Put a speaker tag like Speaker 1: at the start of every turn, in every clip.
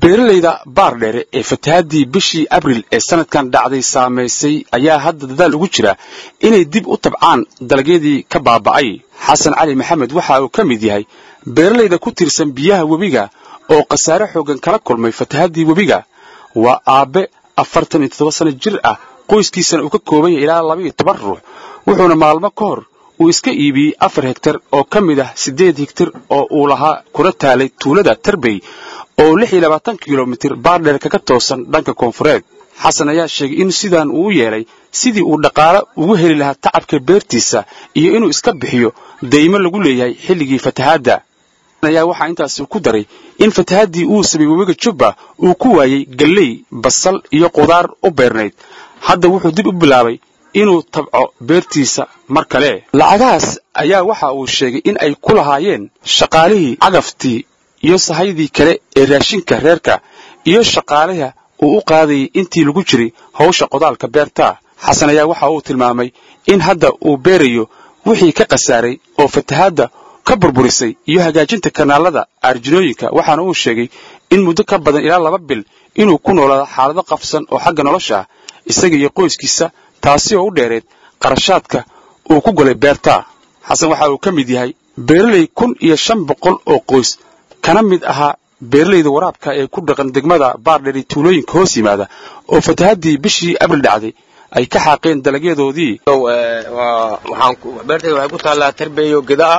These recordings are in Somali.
Speaker 1: beeralayda baardheere ee fatahaadii bishii abriil ee sanadkan dhacday saameysay ayaa hadda dadaal ugu jira inay dib u tabcaan dalagyadii ka baaba'ay xasan cali maxamed waxa uu ka mid yahay beeralayda ku tirsan biyaha webiga oo khasaare xoogan kala kulmay fatahaadii webiga waa aabe 47 sano jir ah qoyskiisana uu ka kooban yahay ilaa 12 ruux wuxuuna maalmo ka hor uu iska iibiyey 4 hektar oo ka mid ah 8 hektar oo uu lahaa kuna taalay tuulada Tarbey oo 26 kiiloomitir baardheer kaga toosan dhanka koonfureed xasan ayaa sheegay in sidaan uu yeelay sidii uu dhaqaale ugu heli lahaa tacabka beertiisa iyo inuu iska bixiyo deymo lagu leeyahay xilligii fatahaadda ayaa waxa intaas ku daray in fatahaadii uu sabay webiga Jubba uu ku waayay galley basal iyo qudaar u beernayd hadda wuxuu dib u bilaabay inuu tabco beertiisa mar kale lacagaas ayaa waxa uu sheegay in ay ku lahaayeen shaqaalihii cagaftii iyo sahaydii kale ee raashinka reerka iyo shaqaalaha uu u qaadayay intii lagu jiray hawsha qodaalka beerta xasan ayaa waxa uu tilmaamay in hadda uu beerayo wixii ka qasaaray oo fatahaadda ka burburisay iyo hagaajinta kanaalada arjinooyinka waxaana uu sheegay in muddo ka badan ilaa 2 bil inuu ku noolaado xaalado qafsan oo xagga nolosha isaga iyo qoyskiisa taasi oo u dheereed qarashaadka uu ku galay beerta xasan waxa uu ka mid yahay beeralay 1500 oo qoys kana mid ahaa beeralayda waraabka ee ku dhaqan degmada baardheer tuulooyinka hoos yimaada oo fatahaadii bishii abriil dhacday ay ka xaqeen dalagyadoodii
Speaker 2: waxaan beertayda waxay ku taalaa Tarbeeyo Gadaa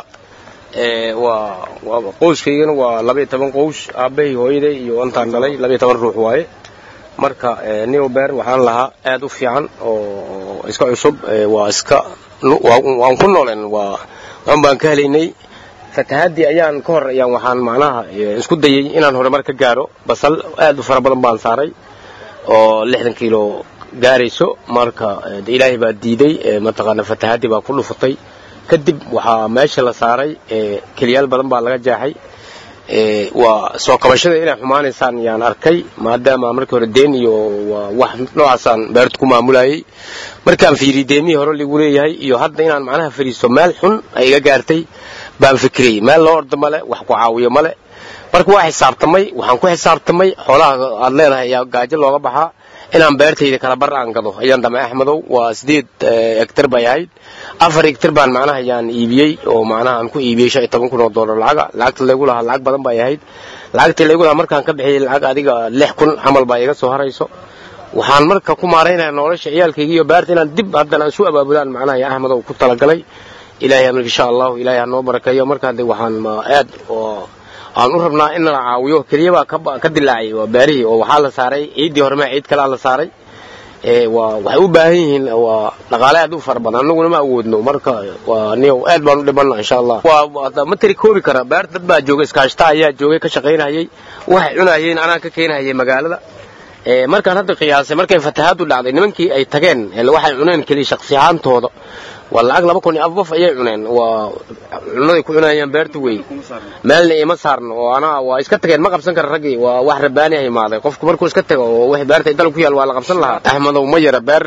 Speaker 2: waa qoyskayga waa 12 qoys aabay hooyaday iyo intaan dhalay 12 ruux waaye marka niyo beer waxaan lahaa aad u fiican oo iska cusub waa iska waan ku nooleen waan baan ka helaynay fatahaadii ayaan ka hor ayaan waxaan macnaha isku dayay inaan horumar ka gaaro basal aad u fara badan baan saaray oo 60 kiilo gaarayso marka ilaahay baa diiday mataqaana fatahaadii baa ku dhufatay kadib waxa meesha la saaray kaliyaal badan baa laga jaaxay waa soo qabashada inay xumaanaysaan yaan arkay maadaama markii hore deen iyo wax noocaasaan beertu ku maamulayay markaan fiiriyay deemii hore lagu leeyahay iyo hadda inaan macnaha fariisto meel xun ay iga gaartay baan fikriyay meel loo ordo male wax ku caawiyo male marka waxaan ku xisaabtamay xoolaha aad leedahay ayaa gaajo looga baxaa inaan beertayda kala bar aan gado ayaan damay Axmedow waa 8 hektar bay ahayd 4 hektar baan macnaha ayaan iibiyay oo macnaha aan ku iibiyay $15,000 lacagta lagu lahaa lacag badan bay ahayd lacagta lagu lahaa markaan ka bixiyay lacag adiga 6,000 amal baa iga soo harayso waxaan marka ku maareynaa nolosha ciyaalkayga iyo beerta inaan dib haddana isu abaabulaan macnaha ya Axmedow ku talagalay ilaahay amri insha Allah ilaahay ha noo barakeeyo markaan waxaan aad oo aan u rabnaa in la caawiyo kaliya ka dilaacay waa baarihi oo waxa la saaray ciidii hore ma ciid kale la saaray waxay u baahan yihiin waa dhaqaale aad u far badan anaguna ma awoodno marka waa niyo aad baan u dhibanaa insha Allah waa ma tiri koobi kara beer dad baa joogay iskaashta ayaa joogay ka shaqeynayay waxay cunayeen anaa ka keenayay magaalada markaan hadda qiyaasay markay fatahaadu dhacday nimankii ay tageen waxay cuneen kaliya shakhsi ahaantooda والله أغلب كوني أضف أي عنين وعنده يكون عنين بيرتوي مالنا إيه مسارن وأنا وإسكتك ما قبسن كالرجي وواحد رباني هي ماذا قف كبر كوس كتك وواحد بيرت يدلو فيها الوالله قبسن لها أحمد ومجرى بير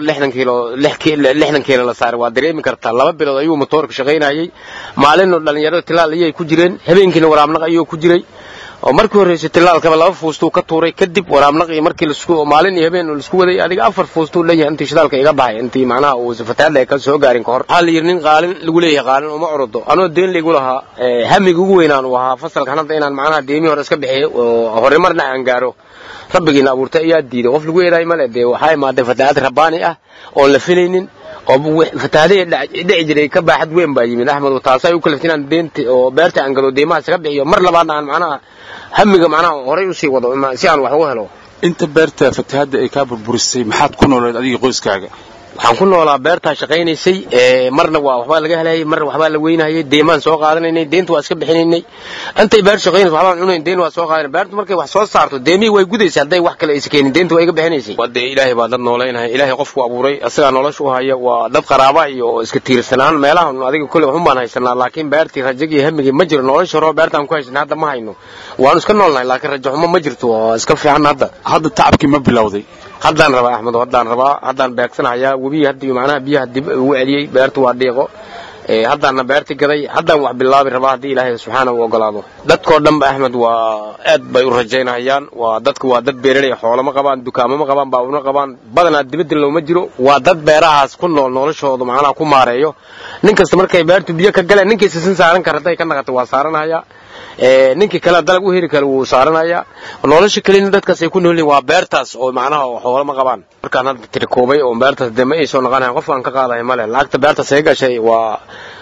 Speaker 2: لحنا كيلو لصار وادري مكرت الله ببلغ أيوه مطورك شغين هاي معلنه لأن يرى تلال ليه كجرين هبين كنا ورامنا أيوه كجري ومركو رئيس تلال قبل فوستو كتوري كدب ورامنا مركي السكو معلن يهبين السكو ده يعني أفر فوستو ليه أنت شلالك إيجا باي أنت معناه وزفتها لك سو قارين كهر حال يرنين قالن لقوليه قالن وما عرضه أنا الدين اللي يقولها هم يقولين أنا وها فصل كنا دينا معناه ديمي ورسك بحي وهرمرنا عنقاره ربنا أبورته يدي ده وفلقوا يراي مال ده وحاي ما ده فتاة رباني ولا فيلين فتاة ده إجري كباحد وين باي من أحمد وطاسة وكل فتنا دين وبرت عنقاره ديما سكب بحي مر لبعض عن معناه همك معناه وريوسي وضع ما سيان وحوه له
Speaker 1: أنت بيرتا فتهاد إكابر بورسي محد كونه ولا أدي قوس كاجا
Speaker 2: waxaan ku noolaa beerta shaqeynaysay marna waa waxba laga helay mar waxba la weynayay deemaan soo qaadanaynay deenta waa iska bixinaynay antay beer shaqeynayso waxba cunayn deen waa soo qaadanay beertu markay wax soo saarto deemii way gudaysaa haday wax kale ay iskeenin deenta way iga bixinaysay wada ilaahay baa dad nooleeyay ilaahay qofku abuuray asaga noloshu u haya waa dad qaraaba iyo iska tiirsanaan meelaha adiga kulli waxun baan haysanaa laakiin beertii rajagii hamigi ma jiro nolosha roo beertaan ku haysan hadda ma hayno waan iska noolnahay laakiin rajo xumo ma jirto iska fiican hadda tacabkii ma bilowday haddaan rabaa Axmed haddaan beegsanayaa webi hadii macnaha biyaha dib ugu celiyay beertu waa dhiiqo haddana beerti gaday haddaan wax bilaabi rabaa haddii ilaahay subxaanahu wa ogolaado dadkoo dhanba Axmed waa aad bay u rajaynayaan waa dadku waa dad beeraley xoolo ma qabaan dukaamo ma qabaan baawna qabaan badanaa dibadda looma jiro waa dad beerahaas ku nool noloshooda macnaha ku maareeyo nin kasta markay beertu biyo ka galeen ninkiisa sin saaran kartay ka naqatay waa saaranaya ninkii kala dalag u heli kale wuu saaranaya nolosha kaliya dadkaas ay ku nool yihiin waa beertaas oo macnaha xoolo ma qabaan markaan hadda tirkoobay oo beertaas dema ay soo noqonayaan qofkan ka qaaday male lacagta beertaas ay gashay waa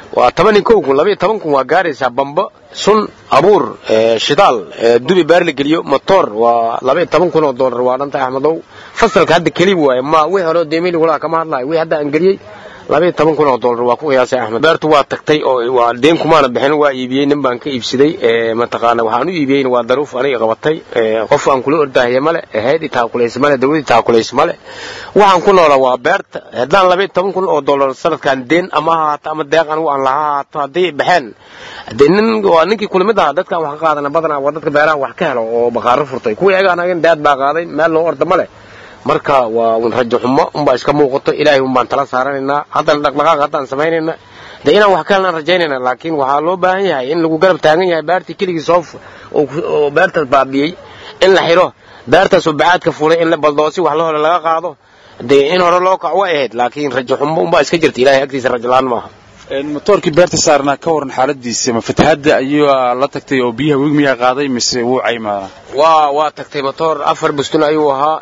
Speaker 2: 12 waa gaaraysaa bamba sun abuur shidaal dubi beer la geliyo motor waa $12,000 waa dhanta Axmedow fasalka hadda kaliya waay ma wixii hore deemil wala kama hadlay wixii hadda aan galiyay $12,000 waa ku qiyaasay Axmed beertu waa tagtay oo waa deen kumaana bixin waa iibiyay nin baan ka iibsaday ma taqaan waxaan u iibiyay waa daruuf aniga qabatay qof aan kula ordahay male hay'ad taa kuleys male dawladda taa kuleys male waxaan ku noolaa waa beerta hadaan $12,000 sanadkan deen ama haata ama deeqan aan lahaa hadii baxeen deenin waa ninkii kulamada dadka wax ka qaadana badanaa waa dadka beeraha wax ka helo oo baqaar furtay kuwa ayaga anaga daad baa qaaday meel loo ordo male marka waa un rajo xumo umba iska muuqato ilaahay um baan tala saaranayna hadan dhaqdhaqaaq hadan sameeynayna deena wax kale aan rajaynayna laakiin waxa loo baahan yahay in lagu garab taagan yahay beerti kaliya soof oo beerta baabiyay in la xiro beerta soo baadka fuulay in la baldoosi wax loo laga qaado in hore loo kaco ahayd laakiin rajo xumo umba iska jirta ilaahay agtiisa rajo laan maaha
Speaker 1: motorkii beerta saarna ka waran xaaladiisa ma fatahaada ayuu la tagtay oo biyaha weegmiya qaaday mise wuu caymaana
Speaker 2: waa tagtay motor 4 bustun ayuu ahaa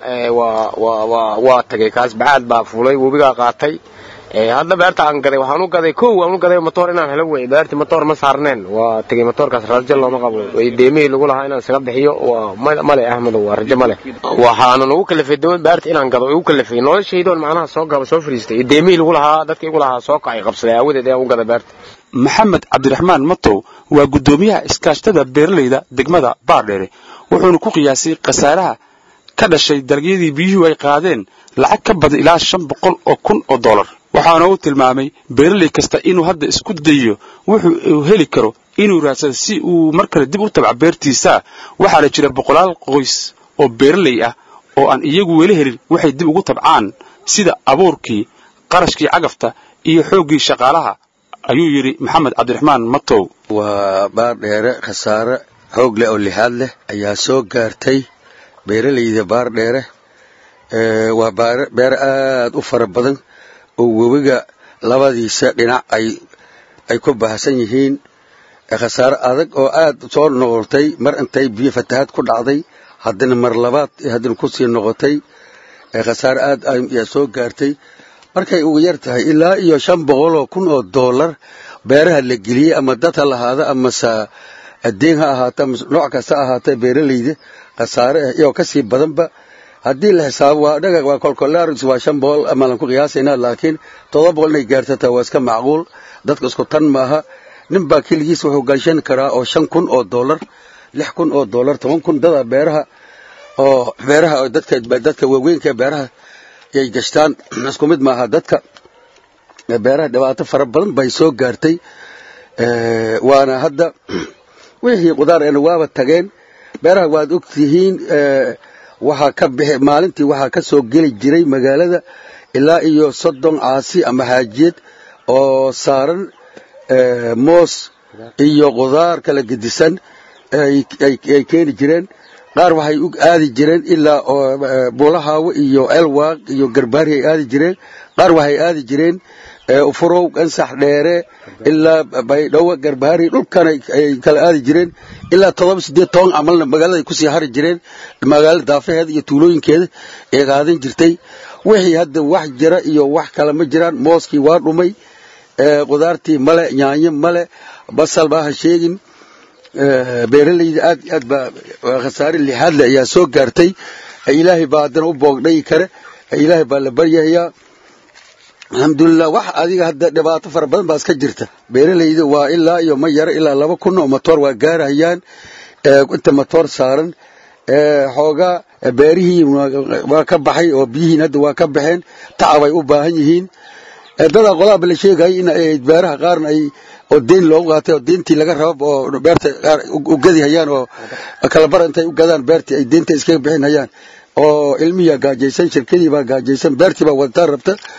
Speaker 2: waa tagay kaas baad baa fuulay webiga qaatay hadda beerta aan gaday waxaan u gaday motor inaan helo way beerta motor ma saarneen waa tagay motorkaas rajo looma qabo way deemay lagu lahaa inaan saga bixiyo waa male Axmed waa rajo male waxaan ugu kalafay doon beerta inaan gado ugu kalafay noloshaydoon macnaha soo fariistay deemay lagu lahaa dadkii ugu lahaa soo kacay qabsaday awadeed aan u gaday beerta
Speaker 1: maxamed cabdiraxmaan matow waa gudoomiyaha iskaashtada beeraleyda degmada Baardheere wuxuuna ku qiyaasay qasaaraha ka dhashay dalagyadii biyuhu ay qaadeen lacag ka badan ilaa $500,000 waxaana uu tilmaamay beeraley kasta inuu hadda isku dayo wuxuu heli karo inuu raadsado si uu markale dib u tabco beertiisa waxaana jira boqolaal qoys oo beeraley ah oo aan iyagu weli helin waxay dib ugu tabcaan sida abuurkii qarashkii cagafta iyo xoogii shaqaalaha ayuu yiri maxamed cabdiraxmaan matow
Speaker 3: waa Baardheere khasaare xoog leh oo lixaad leh ayaa soo gaartay beeraleyda Baardheere waa beer aad u fara badan oo webiga labadiisa dhinac ay ku baahsan yihiin khasaare adag oo aad soo noqotay mar intay biyo fatahaad ku dhacday haddana mar labaad haddana ku sii noqotay khasaare aad ay soo gaartay markay ugu yar tahay ilaa iyo $500,000 beeraha la geliyay ama dad ha lahaada ama adeen ha ahaata nooc kasta ahaata beeraleyda khasaare iyo ka sii badanba haddii la xisaabo waa dhaga waa kolkolaaris waa 500 ama lan ku qiyaasayna laakiin 700 inay gaartata waa iska macquul dadka isku tan maaha nin baa kaligiis wuxuu gaashan karaa oo $5,000 $6,000 $10,000 dada beeraha oo dadka waaweynka beeraha ay gashtaan isku mid maaha dadka beeraha dhibaato fara badan bay soo gaartay waana hadda wixii qudaar ee waaba tageen beeraha waad ogtihiin waxa ka bixi maalintii waxa ka soo gali jiray magaalada ilaa iyo 30 caasi ama haajiyad oo saaran moos iyo qudaar kala gedisan ay keeni jireen qaar waxay u aadi jireen ilaa Buulahawo iyo Elwaaq iyo Garbaari ay aadi jireen qaar waxay aadi jireen ufurow ansax dheere ilaa Baydhabo Garbaari dhulkan ay kala aadi jireen ilaa 7-8 amalna magaalada ay ku sii hari jireen magaalada daafaheeda iyo tuulooyinkeeda ay qaadan jirtay wixii hadda wax jira iyo wax kale ma jiraan mooskii waa dhumay qudaartii male yaanyo male basal baa sheegin beeraleyda aad ba khasaare lixaad leh ayaa soo gaartay ilaahay baa haddana u boogdhay kare ilaahay baa la baryayaa alxamdulillah wax adiga hadda dhibaato fara badan baa iska jirta beeraleyda waa ilaa iyo ma yara ilaa 2,000 oo motor waa gaarayaan inta motor saaran xooga beerihii waa ka baxay oo biyihiin hadda waa ka baxeen tacab ay u baahan yihiin dada qolaaba la sheegay in ay beeraha qaarna ay oo deen loo qaatay oo deentii laga rabo oo beerta u gadiyayaan oo kala bar intay u gadaan beertii ay deenta iska bixinayaan oo ilmiya gaajaysan shirkadii baa gaajaysan beertii baa wada rabta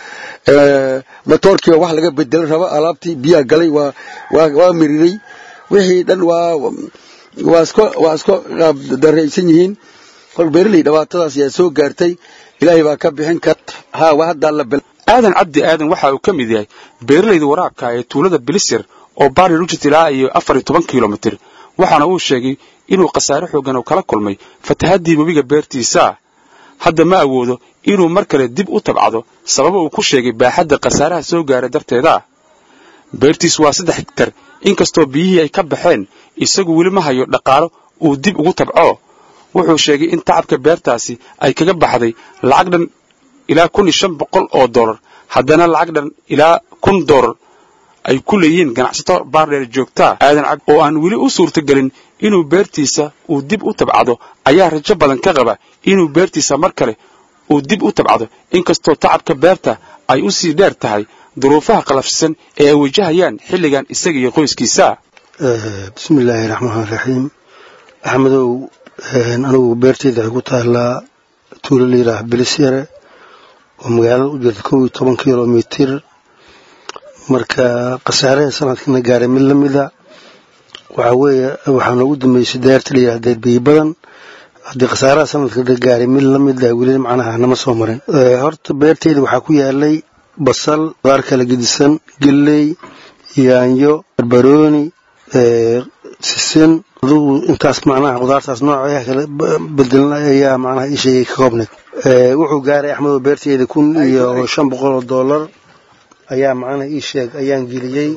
Speaker 3: matoorkii wax laga bedel raba alaabtii biya galay waa miriray wixii dhan waa iska dareysan yihiin kol beerley dhawaatadaas yaa soo gaartay ilaahay baa ka bixin kar waa hadda la
Speaker 1: aadan cabdi aadan waxa uu ka mid yahay beerleyda waraabka ee tuulada bilisir oo baari lujit ilaa iyo 14 kilomitir waxaana uu sheegay inuu khasaare xoogan kala kulmay fatahaadii webiga beertiisa hadda ma awoodo inuu mar kale dib u tabcado sababo uu ku sheegay baaxadda khasaaraha soo gaaray darteeda beertiis waa 3 hektar inkastoo biyihii ay ka baxeen isagu weli ma hayo dhaqaalo uu dib ugu tabco wuxuu sheegay in tacabka beertaasi ay kaga baxday lacag dhan ilaa $1,500 haddana lacag dhan ilaa $1,000 ay ku leeyihiin ganacsato baardheer joogta aadan cab oo aan weli u suurtagelin inuu beertiisa uu dib u tabcado ayaa rajo badan ka qaba inuu beertiisa mar kale uu dib u tabcado inkastoo tacabka beerta ay u sii dheer tahay duruufaha qalafsan ee ay wajahayaan xilligan isaga iyo qoyskiisa
Speaker 4: bismillaahir rahmaanir rahiim ahmadow anigu beertayda ay ku taalaa tuulo liiraah bilisire oo magaalada u jirta 12 kilomitir marka qasaaraha sanadkana gaaray mid lamida waxaan ugu dambeeyay deerta liiraahday biyo badan hadii qasaaraha sanadka gaaray mid lamida weli macnaha nama soo marin horta beertayda waxa ku yaalay basal qaar kala gidisan galley yaanyo barbarooni sisin intaas macnaha qudaartaas nooca kala bedelan ayaa macnaha ii sheegay ka koobnay wuxuu gaaray axmedo beertayda $1,500 ayaa macnaha ii sheeg ayaan geliyay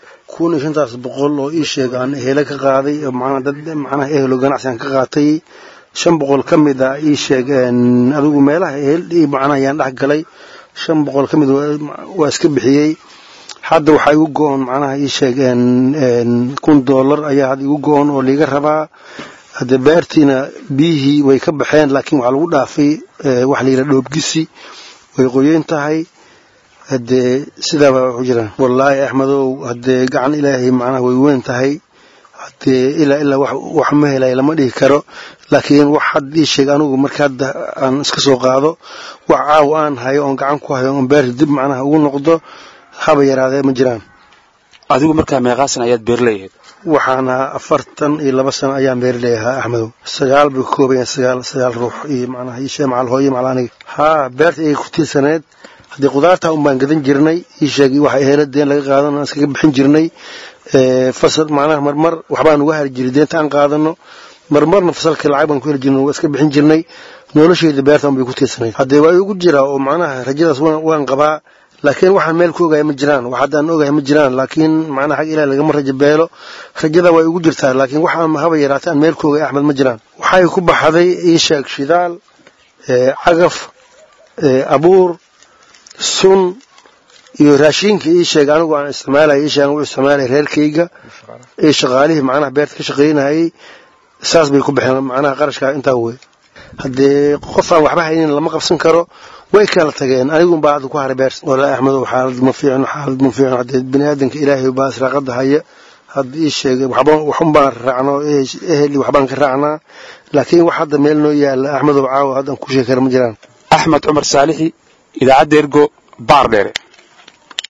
Speaker 4: $1,500 oo ii sheeg aan ehela ka qaaday macnaha dad macnaha ehelo ganacsi aan ka qaatay 500 kamid ah ii sheeg adigu meelaha ehel macnaha ayaan dhax galay 500 kamid waa iska bixiyay hadda waxa igu go'on macnaha ii sheegeen $1,000 ayaa hadda igu go'on oo liiga rabaa hadda beertina biyihii way ka baxeen laakiin waxa lagu dhaafay wax la yiraahdo dhoobgisi way qoyeen tahay hadda sidaa waxa jiraan wallahi axmedow hadda gacan ilaahay macnaha way weyn tahay hadda ilaa wax ma helay lama dhigi karo laakiin wax had ii sheeg anigu marka hadda aan iska soo qaado wax caaw aan hayo on gacan ku hayo on beer dib macnaha ugu noqdo haba yaraadee ma jiraan
Speaker 1: adigu markaa meeqaasan ayaad beerleeyahay
Speaker 4: waxaana 42 sano ayaan beerleeyahay axmedow 9 buu koobayaa 9 ruux iyo macnaha ii sheeg macal hooyo macal aniga beerta ay ku tiirsaneed hadii qudaarta un baan gadan jirnay ii sheegay waxa heeladeen laga qaadanaa iskaga bixin jirnay fasal macnaha marmar waxbaan uga heli jiray deenta aan qaadano marmarna fasalka lacag baan ku heli jirnay waa iska bixin jirnay nolosheeda beertan bay ku tiirsaneed hadii waa ugu jira oo macnaha rajadaas waan qabaa laakiin waxaan meel ku ogaay ma jiraan waxaan ogaay ma jiraan laakiin macnaha xaq ilaahay laga rajo beelo rajada way ugu jirtaa laakiin waxaan haba yaraataan meel ku ogaay Axmed ma jiraan waxay ku baxday ii sheeg shidaal cagaf abuur sun iyo raashinka ii sheeg anigu aan isticmaalay ii sheeg uu isticmaalay reerkayga ee shaqaalihi macnaha beerta ka shaqeynayay saas bay ku baxeen macnaha qarashka inta way hadii qof aan waxba haynin lama qabsan karo way kala tageen anigu baad ku haray beer wala axmed xaalad ma fiicno hadii bini aadanka ilaahay baas raaqada haya hadii sheegay waxun baan raacno eheli waxbaan ka raacnaa laakiin wax hadda meel noo yaala axmed caawa hadda ku sheekar ma jiraan
Speaker 1: axmed cumar saalixi idaacada ergo baardheere